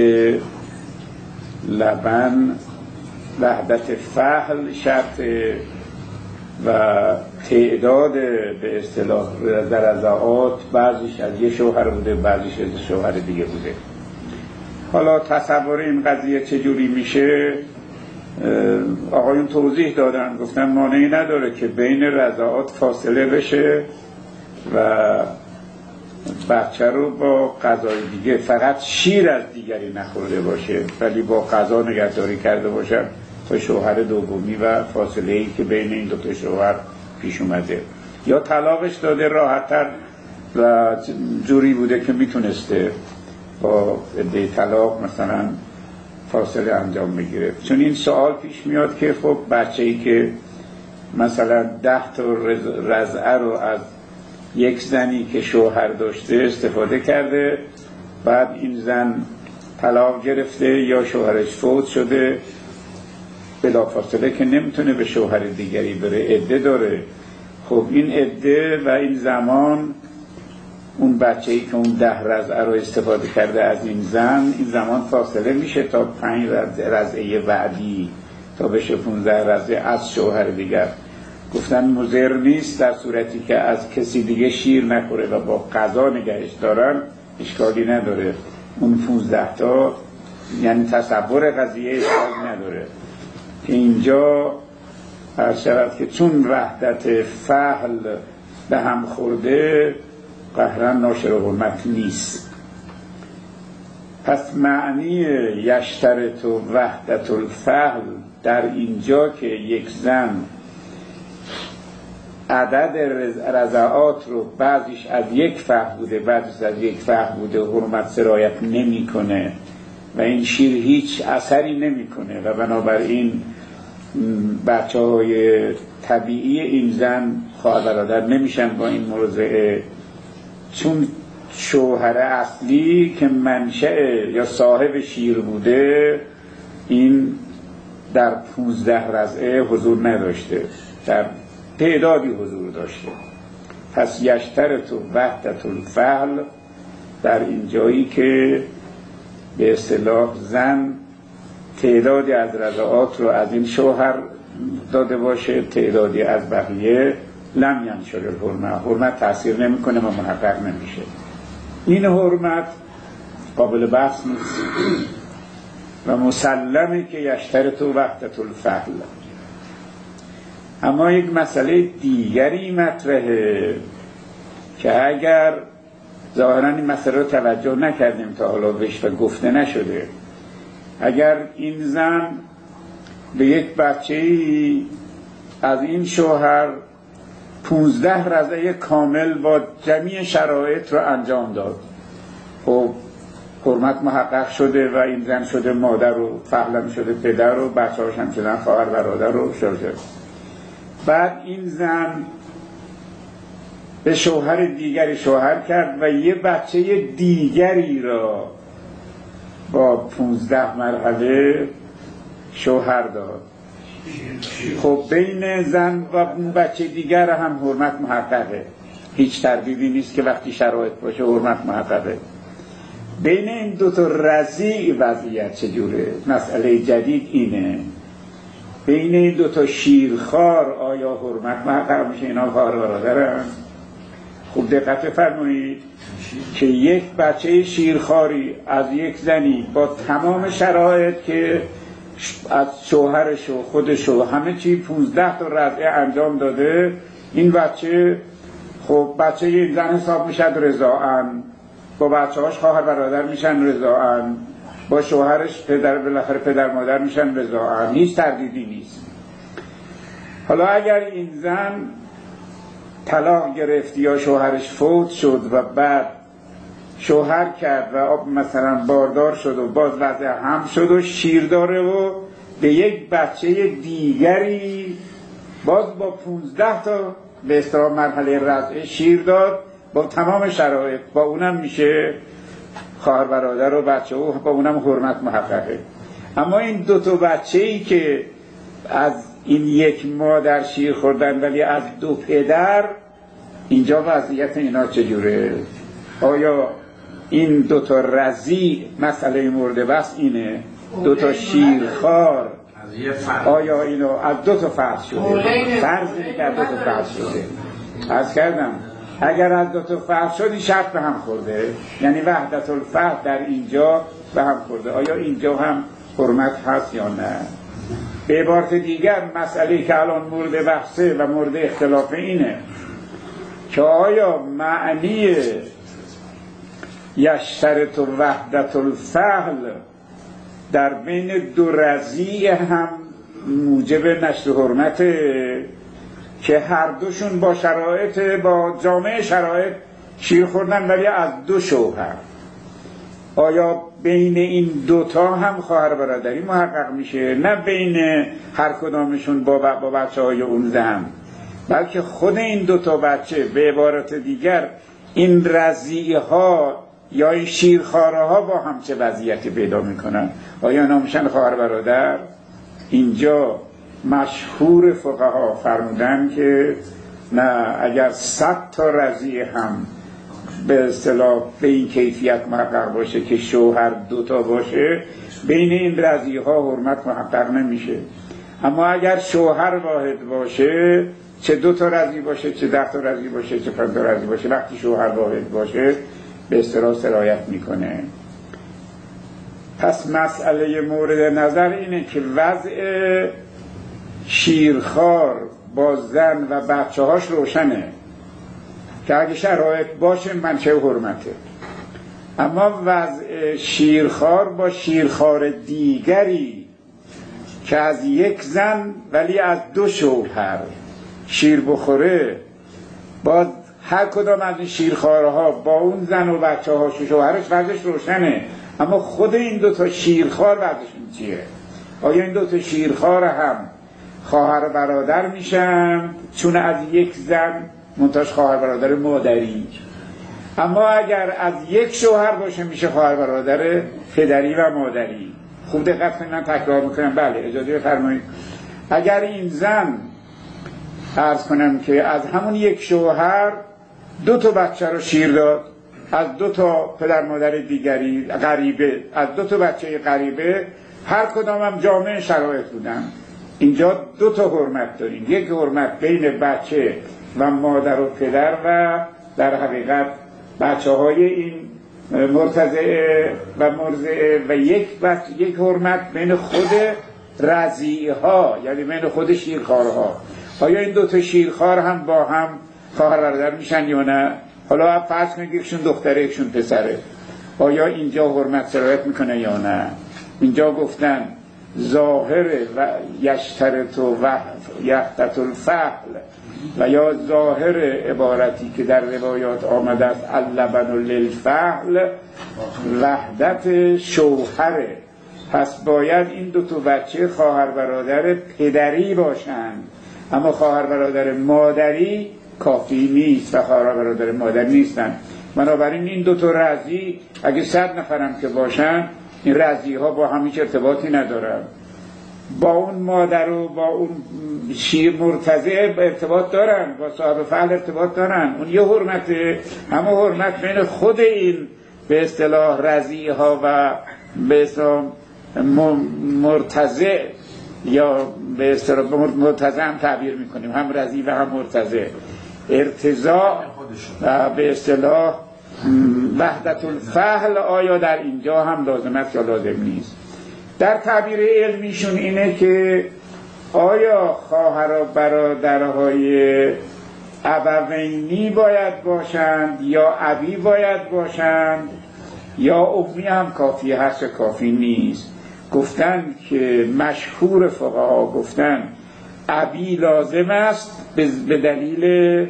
لبن، وحدت فحل شرط و تعداد به اصطلاح در رضاعات بعضیش از یه شوهر بوده بعضیش از شوهر دیگه بوده. حالا تصور این قضیه چجوری میشه؟ آقایون توضیح دادن، گفتن مانعی نداره که بین رضاعات فاصله بشه و بچه رو با غذای دیگه، فقط شیر از دیگری نخورده باشه ولی با غذا نگهداری کرده باشه تا شوهر دومی و فاصله ای که بین این دوتا شوهر پیش اومده. یا طلاقش داده راحت‌تر و جوری بوده که میتونسته با عده طلاق مثلا فاصله انجام بگیره. چون این سوال پیش میاد که خب بچه‌ای که مثلا 10 تا رضعه رو از یک زنی که شوهر داشته استفاده کرده، بعد این زن طلاق گرفته یا شوهرش فوت شده، بلافاصله که نمیتونه به شوهر دیگری بره، عده داره. خب این عده و این زمان، اون بچه‌ای که اون 10 رضعه رو استفاده کرده از این زن، این زمان فاصله میشه تا 5 رضعه بعدی تا بشه 15 رضعه از شوهر دیگر. گفتن مضر نیست در صورتی که از کسی دیگه شیر نخوره و با قضا نگهش دارن، اشکالی نداره. اون 15 تا یعنی تصور قضیه اشکال نداره. که اینجا هر شود که چون وحدت فعل به هم خورده قهرن ناشر حرمت نیست. پس معنی یشترط و وحدت الفعل در اینجا که یک زن عدد رضعات رو بعضیش از یک فعل بوده بعضیش از یک فعل بوده حرمت سرایت نمی کنه و این شیر هیچ اثری نمی کنه و بنابراین بچه های طبیعی این زن خواهر برادر نمیشن با این مرضعه، چون شوهر اصلی که منشأ یا صاحب شیر بوده این در 15 رضعه حضور نداشته، در تعدادی حضور داشته. پس یشترط و وحدت الفعل در این جایی که به اصطلاح زن تعدادی از رضعات رو از این شوهر داده باشه، تعدادی از بقیه، لم ینشر الحرمت، حرمت تأثیر نمیکنه و محقق نمیشه. این حرمت قابل بحث نیست و مسلمه که یشترط و وحدت الفعل. اما یک مسئله دیگری مطرحه که اگر ظاهراً این مسئله رو توجه نکردیم تا حالا بهش و گفته نشده، اگر این زن به یک بچه‌ای از این شوهر 15 رضعه کامل با جمیع شرایط رو انجام داد، خب حرمت محقق شده و این زن شده مادر و فعلا شده پدر و بچه‌هاش هم شدن خواهر برادر و شده. بعد این زن به شوهر دیگری شوهر کرد و یه بچه دیگری را با 15 مرحله شوهر داد. خب بین زن و بچه دیگر هم حرمت محققه، هیچ تردیدی نیست که وقتی شرایط باشه حرمت محققه. بین این دو تا رضیع وضعیت چجوره؟ مسئله جدید اینه. بین این دو تا شیرخوار آیا حرمت محقق میشه؟ اینا خواهر برادرن. خوب دقت فرمایید که یک بچه شیرخواری از یک زنی با تمام شرایط که از شوهرش و خودش و همه چی 15 تا رضعه انجام داده، این بچه خب بچه این زن حساب میشد رضاعن، با بچه هاش خواهر برادر میشن رضاعن، با شوهرش پدر بالاخره پدر مادر میشن رضاعن، هیچ تردیدی نیست. حالا اگر این زن طلاق گرفت یا شوهرش فوت شد و بعد شوهر کرد و مثلا باردار شد و باز وضع هم شد و شیر داره و به یک بچه دیگری باز با 15 تا به اصطلاح مرحله رضعه شیر داد با تمام شرایط، با اونم میشه خواهر برادر و بچه و با اونم حرمت محققه. اما این دو تا بچه‌ای که از این یک مادر شیر خوردن ولی از دو پدر، اینجا وضعیت اینا چجوره؟ آیا این دو تا رضیع مسئله مورد بحث اینه؟ دو تا شیرخوار آیا اینو از دو تا فرض شده؟ فرض که از دو تا فرض شده. عرض کردم اگر از دو تا فرض شد این شرط به هم خورده، یعنی وحدت الفعل در اینجا به هم خورده. آیا اینجا هم حرمت هست یا نه؟ به عبارت دیگر مسئله که الان مورد بحثه و مورد اختلاف اینه که آیا معنی یشترط و وحدت الفعل در بین دو رضیع هم موجب نشر حرمت که هر دوشون با شرایط با جامعه شرایط شیر خوردن ولی از دو شوهر. آیا بین این دوتا هم خواهر برادری محقق میشه؟ نه بین هر کدامشون با بچه های اون زن، بلکه خود این دوتا بچه، به عبارت دیگر این رضیع ها یا این شیرخواره ها با هم چه وضعیتی پیدا میکنن؟ آیا نمیشن خواهر برادر؟ اینجا مشهور فقها فرمودن که نه، اگر 100 تا رضیع هم به اصطلاح به این کیفیت محقق باشه که شوهر دوتا باشه، بین این رضیع ها حرمت محقق نمیشه. اما اگر شوهر واحد باشه، چه 2 تا رضیع باشه، چه 10 تا رضیع باشه، چه 5 تا رضیع باشه، وقتی شوهر واحد باشه به اصطلاح سرایت میکنه. پس مسئله مورد نظر اینه که وضع شیرخوار با زن و بچه هاش روشنه که اگه شرایط باشه منشأ حرمته. اما وضع شیرخوار با شیرخوار دیگری که از یک زن ولی از 2 شوهر شیر بخوره، با هر کدام از این شیرخوارها با اون زن و بچه هاش و شوهرش وضعش روشنه. اما خود این 2 تا شیرخوار وضعشون چیه؟ آیا این 2 تا شیرخوار هم خواهر برادر میشن چون از یک زن، منتاش خواهر برادر مادری؟ اما اگر از یک شوهر باشه میشه خواهر برادر پدری و مادری. خوب دقت کنید، من تکرار میکنم. بله اجازه بفرمایید. اگر این زن عرض کنم که از همون یک شوهر 2 تا بچه رو شیر داد، از 2 تا پدر مادر دیگری غریبه، از 2 تا بچه غریبه، هر کدام هم جامع شرایط بودن، اینجا 2 تا حرمت داریم. یک حرمت بین بچه و مادر و پدر و در حقیقت بچه های این مرتضعه و مرضعه، و یک حرمت بین خود رضیع ها، یعنی بین خود شیرخوارها. آیا این 2 تا شیرخوار هم با هم خواهر برادر میشن یا نه؟ حالا فرض کنید یکشون دختره یکشون پسره، آیا اینجا حرمت سرایت میکنه یا نه؟ اینجا گفتن ظاهر و یشترط و یحتط الفحل، و یا ظاهر عبارتی که در روایات آمده است اللبن للفحل وحدت شوهره. پس باید این 2 تا بچه خواهر برادر پدری باشند، اما خواهر برادر مادری کافی نیست و خواهر برادر مادری نیستن. بنابراین این 2 تا رضیع اگه 100 نفرم که باشن، این رضیع ها با هم هیچ ارتباطی ندارن. با اون مادر و با اون شیر مرتضع ارتباط دارن، با صاحب فعل ارتباط دارن. اون یه حرمته، همه حرمت بین خود این به اصطلاح رضیع ها و به اصطلاح مرتضع، یا به اصطلاح مرتضع هم تعبیر میکنیم، هم رضیع و هم مرتضع، ارتضاع و به اصطلاح وحدت الفحل آیا در اینجا هم لازم است یا لازم نیست؟ در تعبیر علمیشون اینه که آیا خواهر و برادرهای ابوینی باید باشند یا ابی باید باشند یا امی هم کافی هست کافی نیست؟ گفتن که مشهور فقها گفتن ابی لازم است به دلیل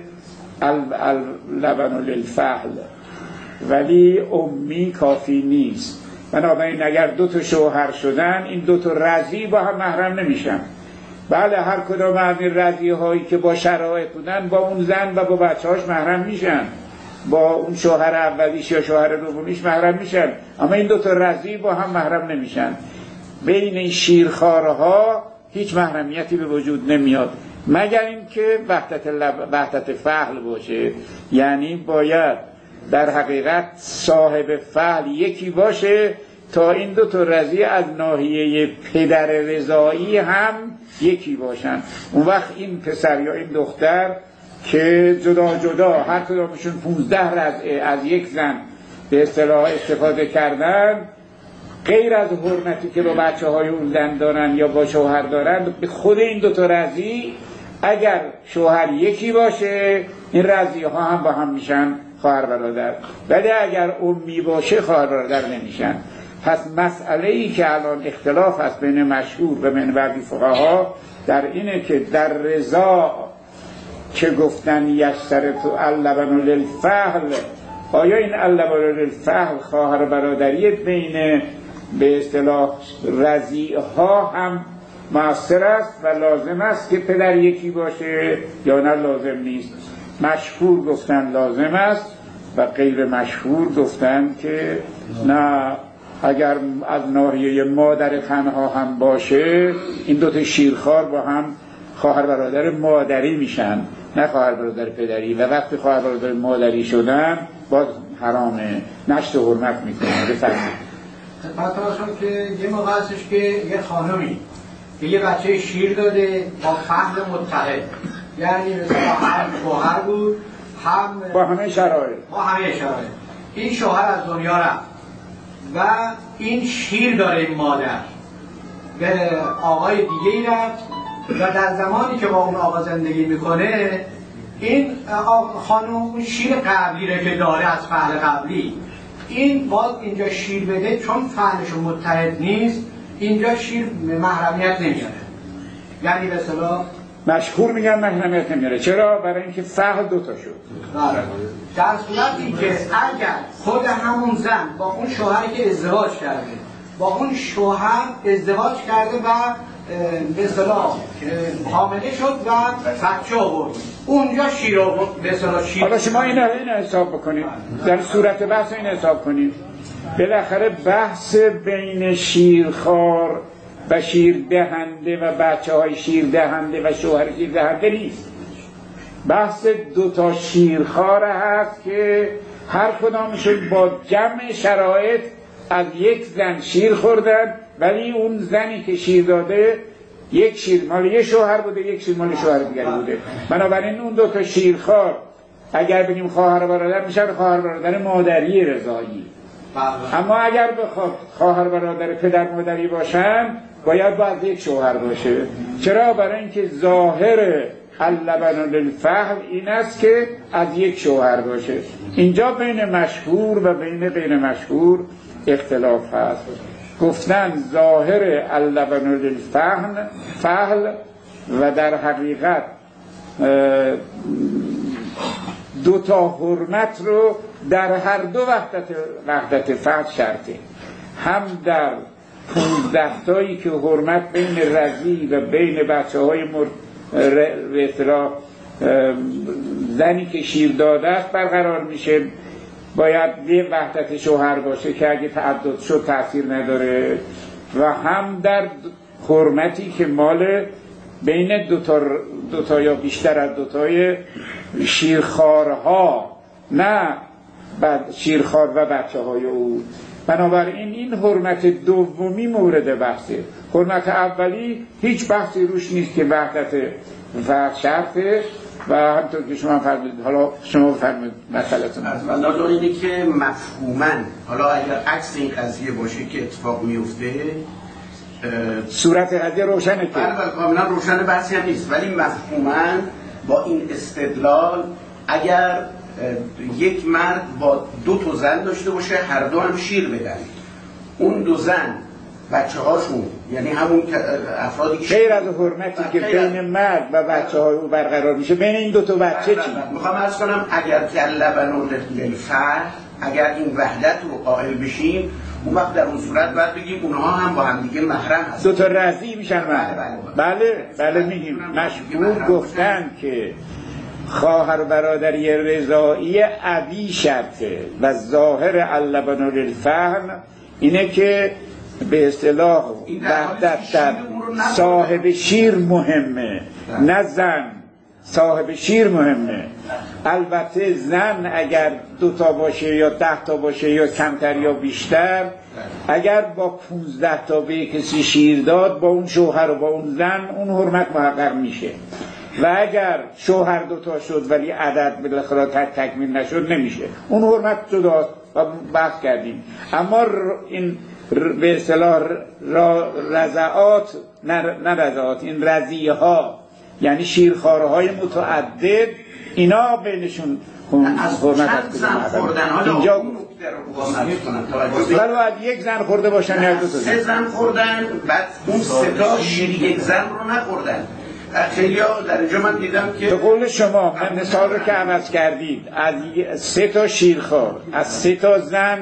اللبن للفحل، ولی امی کافی نیست. بنابراین اگر 2 تا شوهر شدن، این 2 تا رضیع با هم محرم نمیشن. بله هر کدام از این رضیع هایی که با شرایط بودن با اون زن و با بچه هاش محرم میشن، با اون شوهر اولیش یا شوهر دومیش محرم میشن، اما این 2 تا رضیع با هم محرم نمیشن. بین این شیرخوارها هیچ محرمیتی به وجود نمیاد مگر اینکه وحدت فحل باشه، یعنی باید در حقیقت صاحب فحل یکی باشه تا این 2 تا رضیع از ناحیه پدر رضاعی هم یکی باشن. اون وقت این پسر یا این دختر که جدا جدا هر کدامشون 15 رضعه از یک زن به اصطلاح استفاده کردن، غیر از حرمتی که با بچه های اون زن دارن یا با شوهر دارن، به خود این 2 تا رضیع اگر شوهر یکی باشه، این رضیع ها هم با هم میشن خواهر برادر، ولی اگر امی باشه خواهر برادر نمیشن. پس مسئله ای که الان اختلاف هست بین مشهور و بین بعضی فقها در اینه که در رضا که گفتن یشترط اللبن للفحل آیا این اللبان الفحل خواهر برادری بین به اصطلاح رضیع‌ها هم مؤثر است و لازم است که پدر یکی باشه یا نه لازم نیست؟ مشهور گفتن لازم است و غیر مشهور گفتن که نه، اگر از ناحیه مادر تنها هم باشه این دوتا شیرخوار با هم خواهر برادر مادری میشن، نه خواهر برادر پدری، و وقتی خواهر برادر مادری شدن باز حرامه، نشت و حرمت میکنه. بفرمایید. خدمتتون که یه موقع هستش که یه خانمی که یه بچه شیر داده با فحل متحد، یعنی مثلا هم شوهر بود هم با همه شرایط. این شوهر از دنیا رفت و این شیر داره این مادر به آقای دیگه ای رفت و در زمانی که با اون آقا زندگی میکنه این خانم اون شیر قبلی رو که داره از فحل قبلی، این باز اینجا شیر بده چون فحلش متحد نیست، اینجا شیر محرمیت نمیاره، یعنی به اصطلاح مشهور میگن محرمیت نمیاره. چرا؟ برای اینکه فحل دوتا شد. در صورتی که اگر خود همون زن با اون شوهری که ازدواج کرده با اون شوهر ازدواج کرده و به اصطلاح حامله شد و بچه آورد، اونجا شیر آورد به اصطلاح شیر. حالا شما این حساب بکنید، در صورت بحث این حساب کنید، بالاخره بحث بین شیرخوار و شیر دهنده و بچه های شیر دهنده و شوهر شیر دهنده نیست. بحث دوتا شیرخوار هست که هر کدامشون با جمع شرایط از یک زن شیر خوردن، ولی اون زنی که شیر داده یک شیر مال یه شوهر بوده، یک شیر مال شوهر دیگری بوده. بنابراین اون دوتا شیرخوار اگر بگیم خواهر برادر میشن خواهر برادر مادری رضایی. اما اگر بخواد خواهر برادر پدر مادری باشن باید باز یک شوهر باشه. چرا؟ برای اینکه ظاهر اللبن للفحل این است که از یک شوهر باشه. اینجا بین مشهور و بین غیر مشهور اختلاف هست. گفتن ظاهر اللبن للفحل و در حقیقت دوتا حرمت رو در هر دو وحدت فحل شرطه، هم در 15 تایی که حرمت بین رضی و بین بچه های زنی که شیر داده است برقرار میشه، باید یه وحدت شوهر باشه که اگه تعدد شد تأثیر نداره، و هم در حرمتی که مال بین دوتا یا بیشتر از دوتای شیرخوارها، نه شیرخوار و بچه های او. بنابراین این حرمت دومی مورد بحثه. حرمت اولی هیچ بحثی روش نیست که وحدت فرد شرطه و همطور که شما فرمودید. حالا شما فرمودید مسئله‌تون. از نظر اینه که مفهوماً حالا اگر عکس این قضیه باشه که اتفاق میفته، صورت قضیه روشنه که بله کاملا روشن، بحثی هم نیست، ولی مفهوماً با این استدلال اگر یک مرد با 2 زن داشته باشه، هر دو هم شیر بدن، اون 2 زن بچه هاشون، یعنی همون افرادی که غیر از حرمتی که بین مرد و بچه های او برقرار میشه، بین این 2 بچه چی؟ میخوام عرض کنم اگر که لبن للفحل، اگر این وحدت رو قائل بشیم، اون وقت در اون صورت باید بگیم اونها هم با هم دیگه محرم هستن، 2 رضی میشن مرد. بله میگیم مشهور گفتن که خواهر برادری رضایی ابی شرطه و ظاهر اللبن للفحل اینه که به اصطلاح وحدت در صاحب شیر مهمه، نه زن. صاحب شیر مهمه. البته زن اگر 2 باشه یا 10 باشه یا کمتر یا بیشتر، اگر با 15 به کسی شیر داد، با اون شوهر و با اون زن اون حرمت محقق میشه. و اگر شوهر 2 شد ولی عدد بالاخره تکمیل نشد نمیشه، اون حرمت جداست و بحث کردیم. اما این به اصطلاح رضعات، نه رضعات، این رضیه ها یعنی شیرخواره های متعدد، اینا بینشون حرمت هست. اینجا ولی باید 1 زن خورده باشن یا 2 زن. 3 زن خوردن، بعد اون 3 شیر 1 زن رو نخوردن. خیلی در اینجا من دیدم که به قول شما من مثال رو که عوض کردید از 3 تا شیرخوار از 3 تا زن